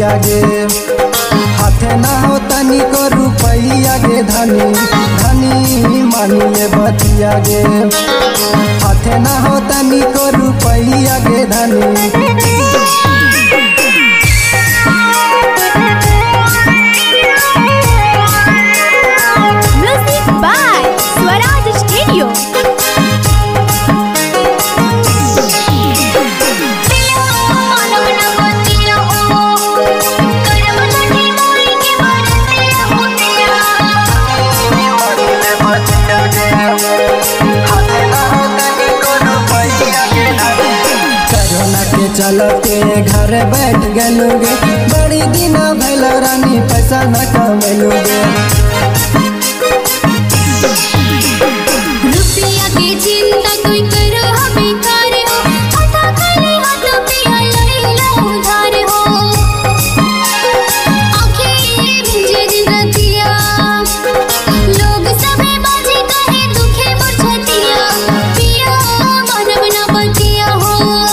बतिया गे। हाथे ना हो तनी को रुपैया गे धनी धनी मानिले बतिया गे। हाथे ना हो तनी को रुपैया गे धनी। चलते घर बैठ गलोगे बड़ी दिन भैल रानी पैसा न कमेलोगे। रुपया के चिंता कोई करो बेकार हो हाथा खाली हाथ पिया लइला उधार हो। आंखें भिजे दिन रतिया लोग सबे बाजी कहे दुखे मोर छतिया पिया मानव न बतिया हो।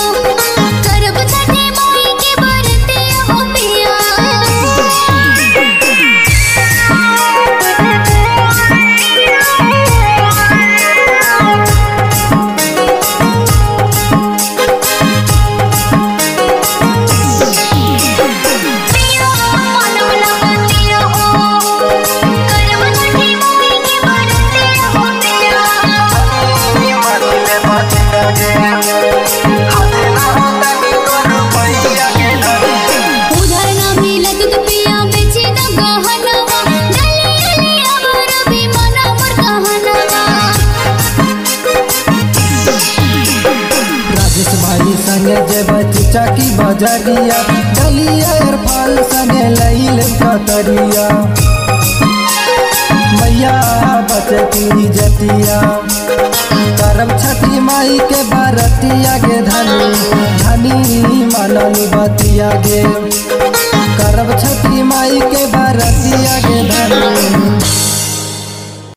संगे जेब चिचा की बजरिया डलिया फल संगे लैल कतरिया मैया बचती जतिया। करब छठी माई के बरतिया गे धनी धनी मानल बतिया गे। करब छठी माई के बरतिया गे धनी।